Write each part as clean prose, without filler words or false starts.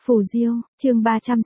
Phù Diêu, chương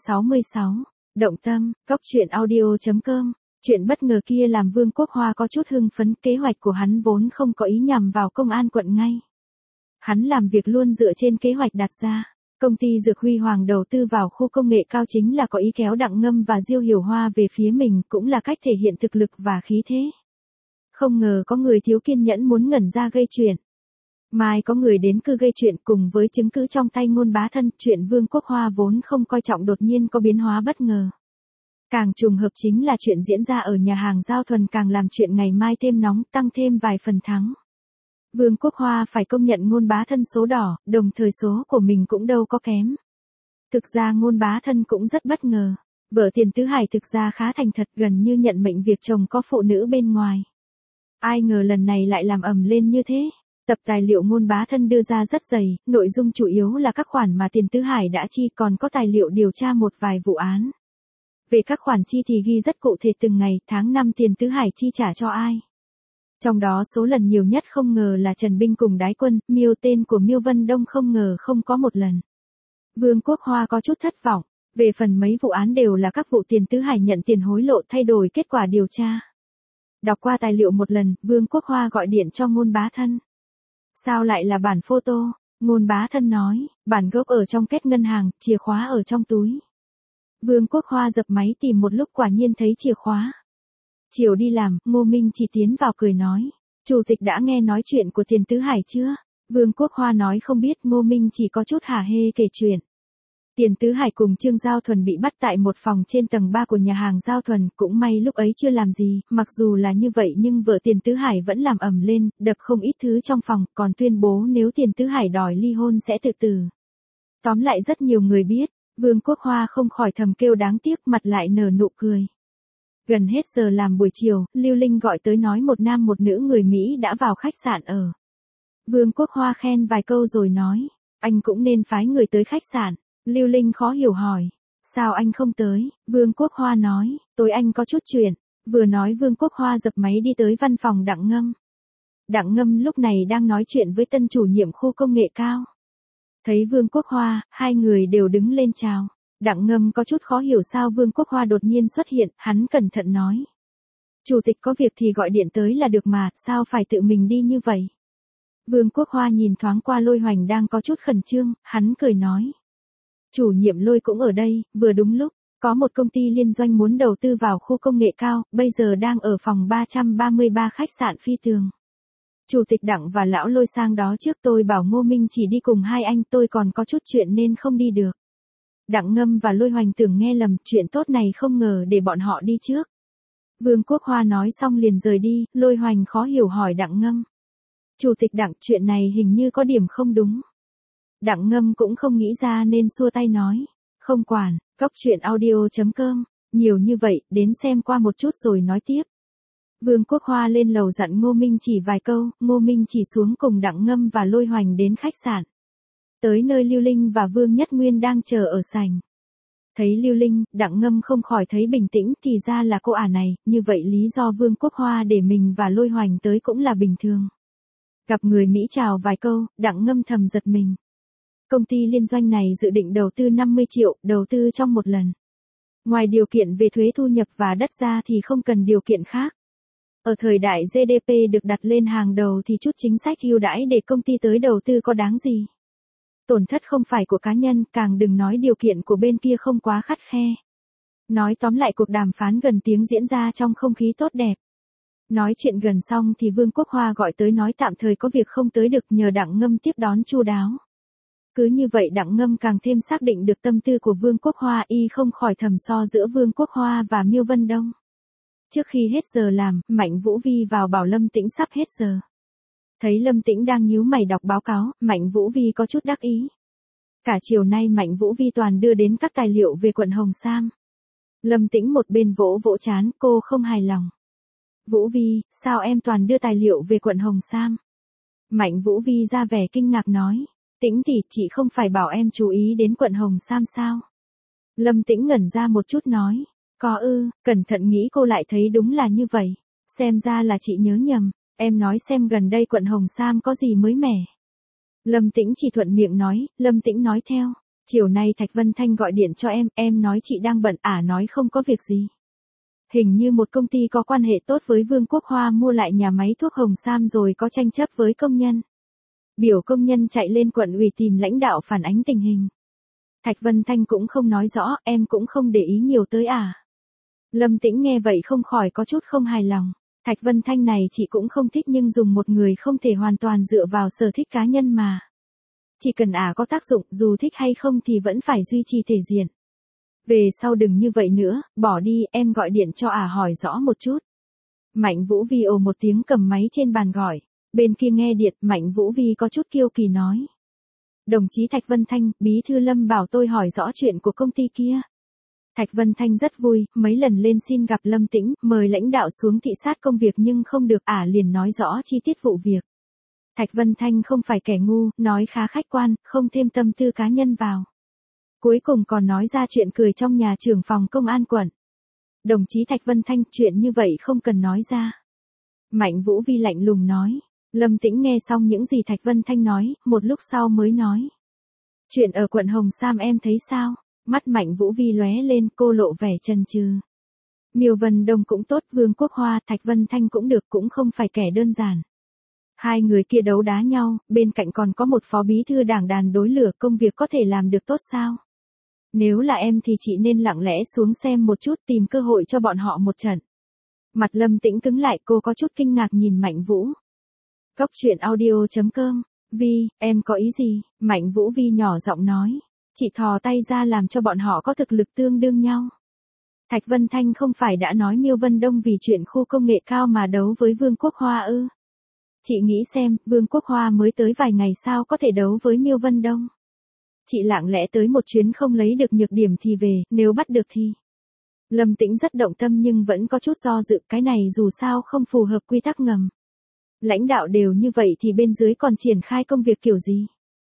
366. Động tâm, góc truyện audio.com. Chuyện bất ngờ kia làm Vương Quốc Hoa có chút hưng phấn, kế hoạch của hắn vốn không có ý nhằm vào công an quận ngay. Hắn làm việc luôn dựa trên kế hoạch đặt ra. Công ty Dược Huy Hoàng đầu tư vào khu công nghệ cao chính là có ý kéo Đặng Ngâm và Diêu Hiểu Hoa về phía mình, cũng là cách thể hiện thực lực và khí thế. Không ngờ có người thiếu kiên nhẫn muốn ngẩn ra gây chuyện. Mai có người đến cư gây chuyện, cùng với chứng cứ trong tay Ngôn Bá Thân, chuyện Vương Quốc Hoa vốn không coi trọng đột nhiên có biến hóa bất ngờ. Càng trùng hợp chính là chuyện diễn ra ở nhà hàng Giao Thuần càng làm chuyện ngày mai thêm nóng, tăng thêm vài phần thắng. Vương Quốc Hoa phải công nhận Ngôn Bá Thân số đỏ, đồng thời số của mình cũng đâu có kém. Thực ra Ngôn Bá Thân cũng rất bất ngờ. Vợ Tiền Tứ Hải thực ra khá thành thật, gần như nhận mệnh việc chồng có phụ nữ bên ngoài. Ai ngờ lần này lại làm ầm lên như thế. Tập tài liệu Ngôn Bá Thân đưa ra rất dày, nội dung chủ yếu là các khoản mà Tiền Tứ Hải đã chi, còn có tài liệu điều tra một vài vụ án. Về các khoản chi thì ghi rất cụ thể từng ngày, tháng năm Tiền Tứ Hải chi trả cho ai. Trong đó số lần nhiều nhất không ngờ là Trần Binh cùng Đái Quân, Miêu tên của Miêu Vân Đông không ngờ không có một lần. Vương Quốc Hoa có chút thất vọng, về phần mấy vụ án đều là các vụ Tiền Tứ Hải nhận tiền hối lộ thay đổi kết quả điều tra. Đọc qua tài liệu một lần, Vương Quốc Hoa gọi điện cho Ngôn Bá Thân. Sao lại là bản photo? Ngôn Bá Thân nói, bản gốc ở trong két ngân hàng, chìa khóa ở trong túi. Vương Quốc Hoa dập máy tìm một lúc quả nhiên thấy chìa khóa. Chiều đi làm, Ngô Minh chỉ tiến vào cười nói, Chủ tịch đã nghe nói chuyện của Tiền Tứ Hải chưa? Vương Quốc Hoa nói không biết, Ngô Minh chỉ có chút hả hê kể chuyện. Tiền Tứ Hải cùng Trương Giao Thuần bị bắt tại một phòng trên tầng 3 của nhà hàng Giao Thuần, cũng may lúc ấy chưa làm gì, mặc dù là như vậy nhưng vợ Tiền Tứ Hải vẫn làm ầm lên, đập không ít thứ trong phòng, còn tuyên bố nếu Tiền Tứ Hải đòi ly hôn sẽ tự tử. Tóm lại rất nhiều người biết, Vương Quốc Hoa không khỏi thầm kêu đáng tiếc, mặt lại nở nụ cười. Gần hết giờ làm buổi chiều, Lưu Linh gọi tới nói một nam một nữ người Mỹ đã vào khách sạn ở. Vương Quốc Hoa khen vài câu rồi nói, anh cũng nên phái người tới khách sạn. Lưu Linh khó hiểu hỏi, sao anh không tới? Vương Quốc Hoa nói, tối anh có chút chuyện. Vừa nói Vương Quốc Hoa dập máy đi tới văn phòng Đặng Ngâm. Đặng Ngâm lúc này đang nói chuyện với tân chủ nhiệm khu công nghệ cao. Thấy Vương Quốc Hoa, hai người đều đứng lên chào. Đặng Ngâm có chút khó hiểu sao Vương Quốc Hoa đột nhiên xuất hiện, hắn cẩn thận nói. Chủ tịch có việc thì gọi điện tới là được mà, sao phải tự mình đi như vậy? Vương Quốc Hoa nhìn thoáng qua Lôi Hoành đang có chút khẩn trương, hắn cười nói. Chủ nhiệm Lôi cũng ở đây, vừa đúng lúc, có một công ty liên doanh muốn đầu tư vào khu công nghệ cao, bây giờ đang ở phòng 333 khách sạn Phi Tường. Chủ tịch Đặng và lão Lôi sang đó trước, tôi bảo Ngô Minh chỉ đi cùng hai anh, tôi còn có chút chuyện nên không đi được. Đặng Ngâm và Lôi Hoành tưởng nghe lầm, chuyện tốt này không ngờ để bọn họ đi trước. Vương Quốc Hoa nói xong liền rời đi, Lôi Hoành khó hiểu hỏi Đặng Ngâm. Chủ tịch Đặng, chuyện này hình như có điểm không đúng. Đặng Ngâm cũng không nghĩ ra nên xua tay nói, không quản, góc truyện audio.com, nhiều như vậy, đến xem qua một chút rồi nói tiếp. Vương Quốc Hoa lên lầu dặn Ngô Minh chỉ vài câu, Ngô Minh chỉ xuống cùng Đặng Ngâm và Lôi Hoành đến khách sạn. Tới nơi Lưu Linh và Vương Nhất Nguyên đang chờ ở sảnh. Thấy Lưu Linh, Đặng Ngâm không khỏi thấy bình tĩnh, thì ra là cô ả này, như vậy lý do Vương Quốc Hoa để mình và Lôi Hoành tới cũng là bình thường. Gặp người Mỹ chào vài câu, Đặng Ngâm thầm giật mình. Công ty liên doanh này dự định đầu tư 50 triệu, đầu tư trong một lần. Ngoài điều kiện về thuế thu nhập và đất ra thì không cần điều kiện khác. Ở thời đại GDP được đặt lên hàng đầu thì chút chính sách ưu đãi để công ty tới đầu tư có đáng gì. Tổn thất không phải của cá nhân, càng đừng nói điều kiện của bên kia không quá khắt khe. Nói tóm lại cuộc đàm phán gần tiếng diễn ra trong không khí tốt đẹp. Nói chuyện gần xong thì Vương Quốc Hoa gọi tới nói tạm thời có việc không tới được, nhờ Đặng Ngâm tiếp đón chu đáo. Cứ như vậy Đặng Ngâm càng thêm xác định được tâm tư của Vương Quốc Hoa, y không khỏi thầm so giữa Vương Quốc Hoa và Miêu Vân Đông. Trước khi hết giờ làm, Mạnh Vũ Vi vào bảo Lâm Tĩnh sắp hết giờ. Thấy Lâm Tĩnh đang nhíu mày đọc báo cáo, Mạnh Vũ Vi có chút đắc ý. Cả chiều nay Mạnh Vũ Vi toàn đưa đến các tài liệu về quận Hồng Sam. Lâm Tĩnh một bên vỗ vỗ trán, cô không hài lòng. Vũ Vi, sao em toàn đưa tài liệu về quận Hồng Sam? Mạnh Vũ Vi ra vẻ kinh ngạc nói. Tĩnh tỷ, chị không phải bảo em chú ý đến quận Hồng Sam sao? Lâm Tĩnh ngẩn ra một chút nói. Có ư, cẩn thận nghĩ cô lại thấy đúng là như vậy. Xem ra là chị nhớ nhầm, em nói xem gần đây quận Hồng Sam có gì mới mẻ. Lâm Tĩnh chỉ thuận miệng nói, Lâm Tĩnh nói theo. Chiều nay Thạch Vân Thanh gọi điện cho em nói chị đang bận nói không có việc gì. Hình như một công ty có quan hệ tốt với Vương Quốc Hoa mua lại nhà máy thuốc Hồng Sam rồi có tranh chấp với công nhân. Biểu công nhân chạy lên quận ủy tìm lãnh đạo phản ánh tình hình. Thạch Vân Thanh cũng không nói rõ, em cũng không để ý nhiều tới Lâm Tĩnh nghe vậy không khỏi có chút không hài lòng. Thạch Vân Thanh này chị cũng không thích nhưng dùng một người không thể hoàn toàn dựa vào sở thích cá nhân mà. Chỉ cần có tác dụng dù thích hay không thì vẫn phải duy trì thể diện. Về sau đừng như vậy nữa, bỏ đi, em gọi điện cho hỏi rõ một chút. Mạnh Vũ Vi ồ một tiếng cầm máy trên bàn gọi. Bên kia nghe điện, Mạnh Vũ Vi có chút kiêu kỳ nói. Đồng chí Thạch Vân Thanh, bí thư Lâm bảo tôi hỏi rõ chuyện của công ty kia. Thạch Vân Thanh rất vui, mấy lần lên xin gặp Lâm Tĩnh, mời lãnh đạo xuống thị sát công việc nhưng không được liền nói rõ chi tiết vụ việc. Thạch Vân Thanh không phải kẻ ngu, nói khá khách quan, không thêm tâm tư cá nhân vào. Cuối cùng còn nói ra chuyện cười trong nhà trưởng phòng công an quận. Đồng chí Thạch Vân Thanh, chuyện như vậy không cần nói ra. Mạnh Vũ Vi lạnh lùng nói. Lâm Tĩnh nghe xong những gì Thạch Vân Thanh nói, một lúc sau mới nói. Chuyện ở quận Hồng Sam em thấy sao? Mắt Mạnh Vũ Vi lóe lên, cô lộ vẻ chần chừ. Miêu Vân Đông cũng tốt, Vương Quốc Hoa, Thạch Vân Thanh cũng được, cũng không phải kẻ đơn giản. Hai người kia đấu đá nhau, bên cạnh còn có một phó bí thư đảng đàn đối lửa, công việc có thể làm được tốt sao? Nếu là em thì chị nên lặng lẽ xuống xem một chút, tìm cơ hội cho bọn họ một trận. Mặt Lâm Tĩnh cứng lại, cô có chút kinh ngạc nhìn Mạnh Vũ. Cóc truyện audio.com, Vi, em có ý gì? Mạnh Vũ Vi nhỏ giọng nói. Chị thò tay ra làm cho bọn họ có thực lực tương đương nhau. Thạch Vân Thanh không phải đã nói Miêu Vân Đông vì chuyện khu công nghệ cao mà đấu với Vương Quốc Hoa ư? Chị nghĩ xem, Vương Quốc Hoa mới tới vài ngày sao có thể đấu với Miêu Vân Đông? Chị lặng lẽ tới một chuyến không lấy được nhược điểm thì về, nếu bắt được thì... Lâm Tĩnh rất động tâm nhưng vẫn có chút do dự, cái này dù sao không phù hợp quy tắc ngầm. Lãnh đạo đều như vậy thì bên dưới còn triển khai công việc kiểu gì?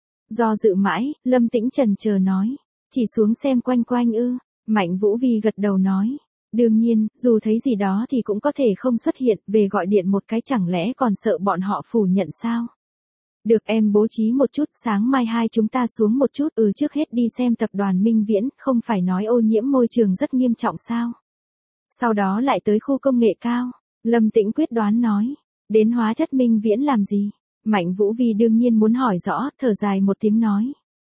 Do dự mãi, Lâm Tĩnh chần chờ nói. Chỉ xuống xem quanh quanh ư? Mạnh Vũ Vi gật đầu nói. Đương nhiên, dù thấy gì đó thì cũng có thể không xuất hiện, về gọi điện một cái chẳng lẽ còn sợ bọn họ phủ nhận sao? Được, em bố trí một chút, sáng mai hai chúng ta xuống một chút, trước hết đi xem tập đoàn Minh Viễn, không phải nói ô nhiễm môi trường rất nghiêm trọng sao? Sau đó lại tới khu công nghệ cao. Lâm Tĩnh quyết đoán nói. Đến hóa chất Minh Viễn làm gì? Mạnh Vũ Vi đương nhiên muốn hỏi rõ, thở dài một tiếng nói.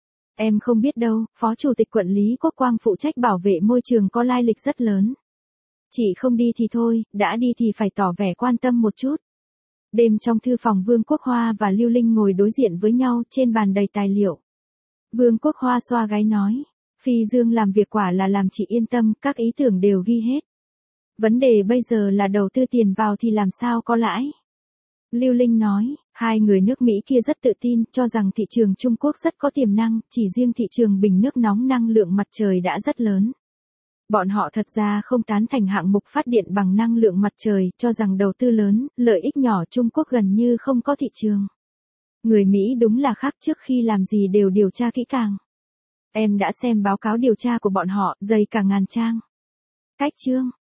Em không biết đâu, Phó Chủ tịch quận Lý Quốc Quang phụ trách bảo vệ môi trường có lai lịch rất lớn. Chị không đi thì thôi, đã đi thì phải tỏ vẻ quan tâm một chút. Đêm trong thư phòng Vương Quốc Hoa và Lưu Linh ngồi đối diện với nhau, trên bàn đầy tài liệu. Vương Quốc Hoa xoa gáy nói. Phi Dương làm việc quả là làm chị yên tâm, các ý tưởng đều ghi hết. Vấn đề bây giờ là đầu tư tiền vào thì làm sao có lãi. Lưu Linh nói, hai người nước Mỹ kia rất tự tin, cho rằng thị trường Trung Quốc rất có tiềm năng, chỉ riêng thị trường bình nước nóng năng lượng mặt trời đã rất lớn. Bọn họ thật ra không tán thành hạng mục phát điện bằng năng lượng mặt trời, cho rằng đầu tư lớn, lợi ích nhỏ, Trung Quốc gần như không có thị trường. Người Mỹ đúng là khác, trước khi làm gì đều điều tra kỹ càng. Em đã xem báo cáo điều tra của bọn họ, dày cả ngàn trang. Cách chương